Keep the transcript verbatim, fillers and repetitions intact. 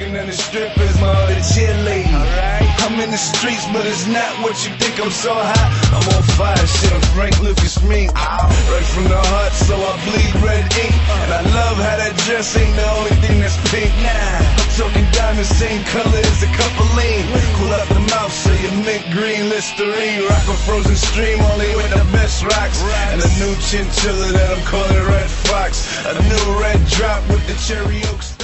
twerking and the strippers, my other cheerleading. I'm in the streets, but it's not what you think. I'm so hot, I'm on fire, shit, I'm Frank Lucas me. Right from the heart, so I bleed red ink. And I love how that dress ain't the only thing that's pink. Nah, I'm talking diamonds, same color as a cup of lean. Cool out the mouth, so you mint green Listerine. Rock a frozen stream, only with the best rocks. And a new chinchilla that I'm calling Red Fox. A new red drop with the cherry oaks.